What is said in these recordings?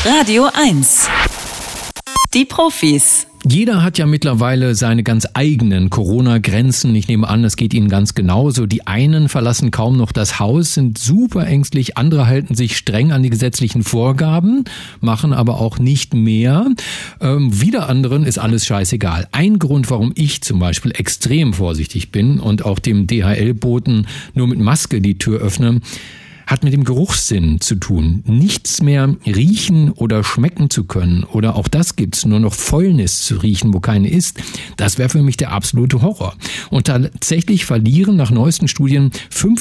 Radio 1. Die Profis. Jeder hat ja mittlerweile seine ganz eigenen Corona-Grenzen. Ich nehme an, es geht Ihnen ganz genauso. Die einen verlassen kaum noch das Haus, sind super ängstlich. Andere halten sich streng an die gesetzlichen Vorgaben, machen aber auch nicht mehr. Wieder anderen ist alles scheißegal. Ein Grund, warum ich zum Beispiel extrem vorsichtig bin und auch dem DHL-Boten nur mit Maske die Tür öffne, hat mit dem Geruchssinn zu tun. Nichts mehr riechen oder schmecken zu können oder auch das gibt's, nur noch Fäulnis zu riechen, wo keine ist, das wäre für mich der absolute Horror. Und tatsächlich verlieren nach neuesten Studien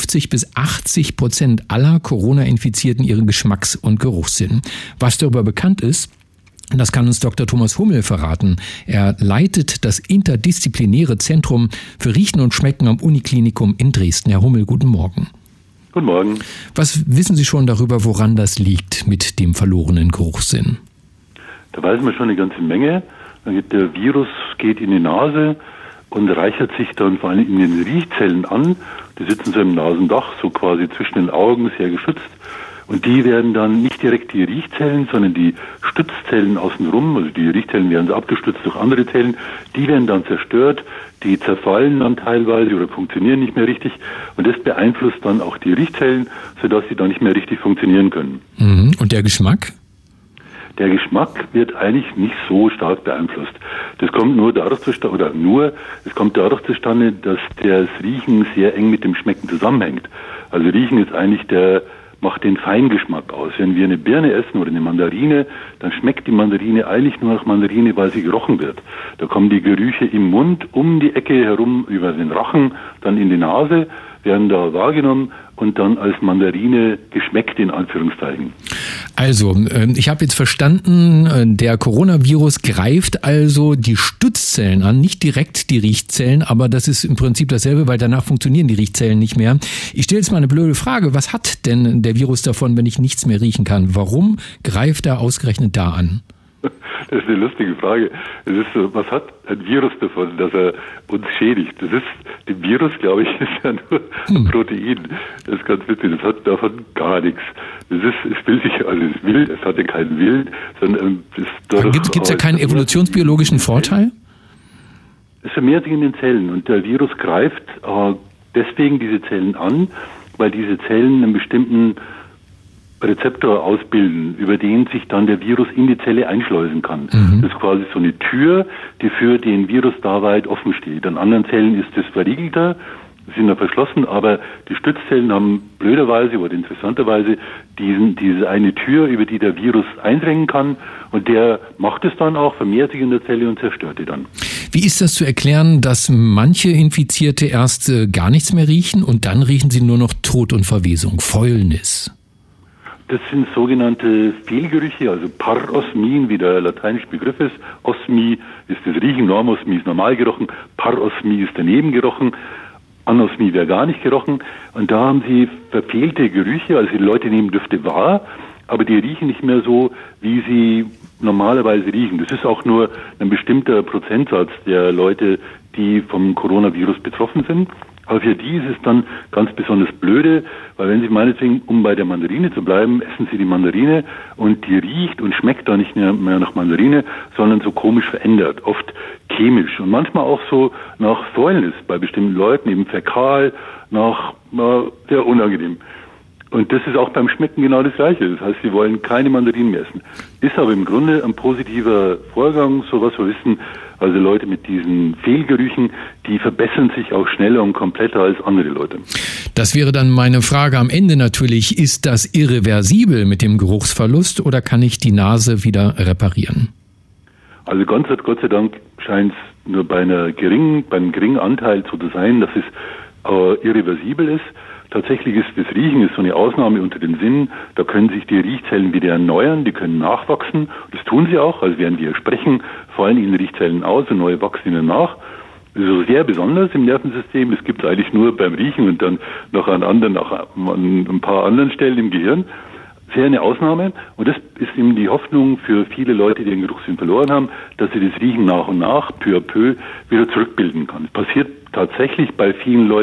50-80% aller Corona-Infizierten ihren Geschmacks- und Geruchssinn. Was darüber bekannt ist, das kann uns Dr. Thomas Hummel verraten. Er leitet das interdisziplinäre Zentrum für Riechen und Schmecken am Uniklinikum in Dresden. Herr Hummel, guten Morgen. Guten Morgen. Was wissen Sie schon darüber, woran das liegt mit dem verlorenen Geruchssinn? Da weiß man schon eine ganze Menge. Der Virus geht in die Nase und reichert sich dann vor allem in den Riechzellen an. Die sitzen so im Nasendach, so quasi zwischen den Augen, sehr geschützt. Und die werden dann nicht direkt die Riechzellen, sondern die Stützzellen außenrum, also die Riechzellen werden so abgestützt durch andere Zellen, die werden dann zerstört, die zerfallen dann teilweise oder funktionieren nicht mehr richtig und das beeinflusst dann auch die Riechzellen, sodass sie dann nicht mehr richtig funktionieren können. Und der Geschmack? Der Geschmack wird eigentlich nicht so stark beeinflusst. Das kommt nur dadurch zustande, es kommt dadurch zustande, dass das Riechen sehr eng mit dem Schmecken zusammenhängt. Also Riechen ist eigentlich macht den Feingeschmack aus. Wenn wir eine Birne essen oder eine Mandarine, dann schmeckt die Mandarine eigentlich nur nach Mandarine, weil sie gerochen wird. Da kommen die Gerüche im Mund, um die Ecke herum, über den Rachen, dann in die Nase, werden da wahrgenommen und dann als Mandarine geschmeckt, in Anführungszeichen. Also, ich habe jetzt verstanden, der Coronavirus greift also die Stützzellen an, nicht direkt die Riechzellen, aber das ist im Prinzip dasselbe, weil danach funktionieren die Riechzellen nicht mehr. Ich stelle jetzt mal eine blöde Frage, was hat denn der Virus davon, wenn ich nichts mehr riechen kann? Warum greift er ausgerechnet da an? Das ist eine lustige Frage. Es ist so, was hat ein Virus davon, dass er uns schädigt? Dem Virus, glaube ich, ist ja nur ein Protein. Das ist ganz witzig. Das hat davon gar nichts. Es will sich alles wild. Es hatte keinen Willen, sondern Gibt es ja keinen evolutionsbiologischen Vorteil? Es vermehrt sich in den Zellen und der Virus greift deswegen diese Zellen an, weil diese Zellen einen bestimmten Rezeptor ausbilden, über den sich dann der Virus in die Zelle einschleusen kann. Das ist quasi so eine Tür, die für den Virus da weit offen steht. An anderen Zellen ist das verriegelter, sind da verschlossen, aber die Stützzellen haben blöderweise oder interessanterweise diese eine Tür, über die der Virus eindringen kann und der macht es dann auch, vermehrt sich in der Zelle und zerstört die dann. Wie ist das zu erklären, dass manche Infizierte erst gar nichts mehr riechen und dann riechen sie nur noch Tod und Verwesung, Fäulnis? Das sind sogenannte Fehlgerüche, also Parosmien, wie der lateinische Begriff ist. Osmi ist das Riechen, Normosmi ist normal gerochen, Parosmi ist daneben gerochen, Anosmi wäre gar nicht gerochen. Und da haben sie verfehlte Gerüche, also die Leute nehmen Düfte wahr, aber die riechen nicht mehr so, wie sie normalerweise riechen. Das ist auch nur ein bestimmter Prozentsatz der Leute, die vom Coronavirus betroffen sind. Aber für die ist es dann ganz besonders blöde, weil wenn Sie meinetwegen, um bei der Mandarine zu bleiben, essen Sie die Mandarine und die riecht und schmeckt dann nicht mehr nach Mandarine, sondern so komisch verändert, oft chemisch und manchmal auch so nach Fäulnis bei bestimmten Leuten, eben fäkal, sehr unangenehm. Und das ist auch beim Schmecken genau das Gleiche. Das heißt, sie wollen keine Mandarinen mehr essen. Ist aber im Grunde ein positiver Vorgang, so was wir wissen. Also Leute mit diesen Fehlgerüchen, die verbessern sich auch schneller und kompletter als andere Leute. Das wäre dann meine Frage am Ende natürlich. Ist das irreversibel mit dem Geruchsverlust oder kann ich die Nase wieder reparieren? Also Gott sei Dank scheint es nur bei einem geringen Anteil so zu sein, dass es irreversibel ist. Tatsächlich ist das Riechen so eine Ausnahme unter den Sinnen. Da können sich die Riechzellen wieder erneuern, die können nachwachsen. Das tun sie auch. Also während wir sprechen, fallen ihnen Riechzellen aus und neue wachsen ihnen nach. Das ist sehr besonders im Nervensystem. Das gibt es eigentlich nur beim Riechen und dann noch an ein paar anderen Stellen im Gehirn. Sehr eine Ausnahme. Und das ist eben die Hoffnung für viele Leute, die den Geruchssinn verloren haben, dass sie das Riechen nach und nach, peu à peu, wieder zurückbilden kann. Es passiert tatsächlich bei vielen Leuten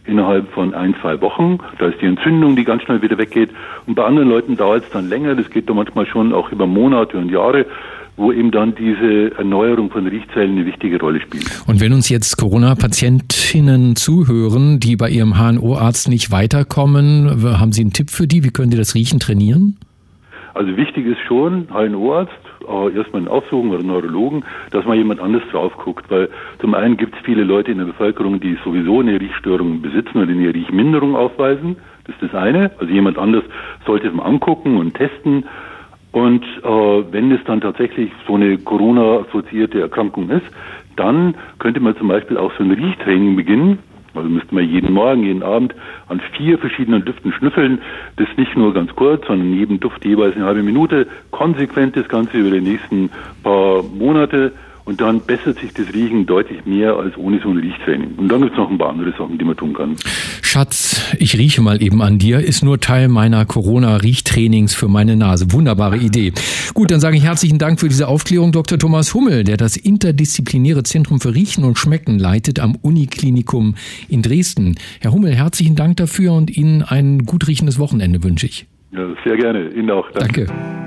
innerhalb von 1-2 Wochen. Da ist die Entzündung, die ganz schnell wieder weggeht. Und bei anderen Leuten dauert es dann länger. Das geht dann manchmal schon auch über Monate und Jahre, wo eben dann diese Erneuerung von Riechzellen eine wichtige Rolle spielt. Und wenn uns jetzt Corona-Patientinnen zuhören, die bei ihrem HNO-Arzt nicht weiterkommen, haben Sie einen Tipp für die? Wie können die das Riechen trainieren? Also wichtig ist schon, HNO-Arzt, erstmal einen Aufsuchen oder einen Neurologen, dass mal jemand anders drauf guckt, weil zum einen gibt es viele Leute in der Bevölkerung, die sowieso eine Riechstörung besitzen oder eine Riechminderung aufweisen. Das ist das eine. Also jemand anders sollte es mal angucken und testen. Und wenn es dann tatsächlich so eine Corona-assoziierte Erkrankung ist, dann könnte man zum Beispiel auch so ein Riechtraining beginnen. Also müsste man jeden Morgen, jeden Abend an 4 verschiedenen Düften schnüffeln. Das nicht nur ganz kurz, sondern jedem Duft jeweils eine halbe Minute. Konsequent das Ganze über die nächsten paar Monate. Und dann bessert sich das Riechen deutlich mehr als ohne so ein Riechtraining. Und dann gibt es noch ein paar andere Sachen, die man tun kann. Schatz, ich rieche mal eben an dir, ist nur Teil meiner Corona-Riechtrainings für meine Nase. Wunderbare Idee. Gut, dann sage ich herzlichen Dank für diese Aufklärung, Dr. Thomas Hummel, der das interdisziplinäre Zentrum für Riechen und Schmecken leitet am Uniklinikum in Dresden. Herr Hummel, herzlichen Dank dafür und Ihnen ein gut riechendes Wochenende wünsche ich. Ja, sehr gerne. Ihnen auch. Danke.